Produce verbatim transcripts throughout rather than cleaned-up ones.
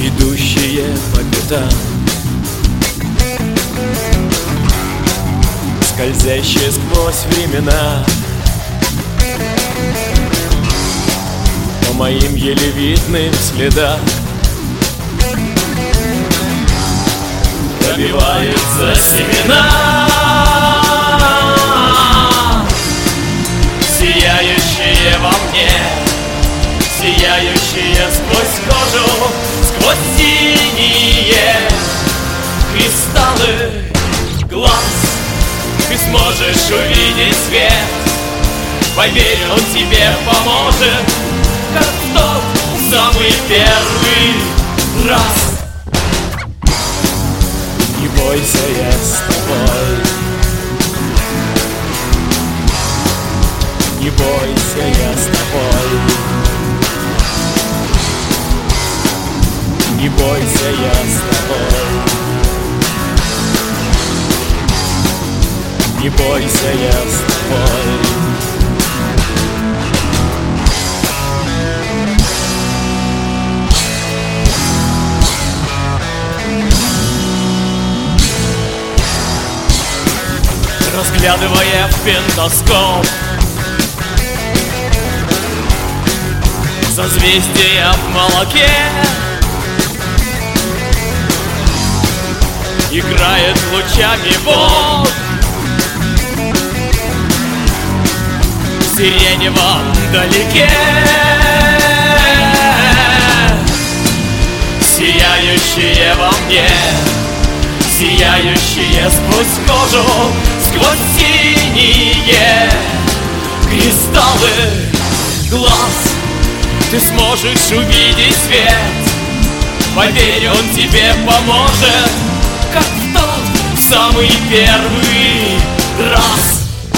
идущие по пятам, скользящие сквозь времена, по моим еле видным следам пробиваются семена, сияющие во мне, сияющие сквозь кожу, сквозь синие кристаллы глаз. Ты сможешь увидеть свет, поверь, он тебе поможет, как в тот самый первый раз. Не бойся, я с тобой. Не бойся, я с тобой. Не бойся, я с тобой. Не бойся, я с тобой. Разглядывая в пентаскоп созвездия в молоке, играет лучами Бог в сиреневом далеке, сияющие во мне, сияющие сквозь кожу, сквозь синие кристаллы глаз. Ты сможешь увидеть свет, поверь, он тебе поможет, как в тот самый первый раз.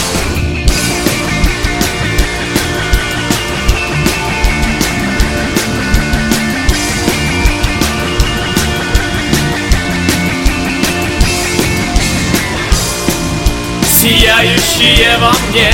Сияющие во мне,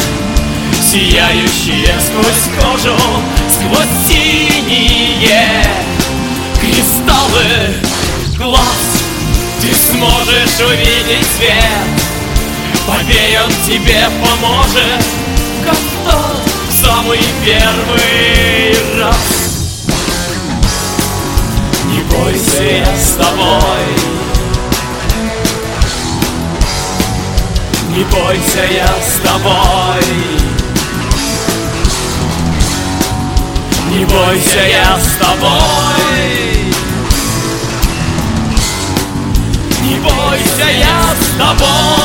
сияющие сквозь кожу, сквозь синие кристаллы глаз. Ты сможешь увидеть свет, поверь, он тебе поможет, как в тот самый первый раз. Не бойся, я с тобой. Не бойся, я с тобой. Не бойся, я с тобой. Не бойся, я с тобой.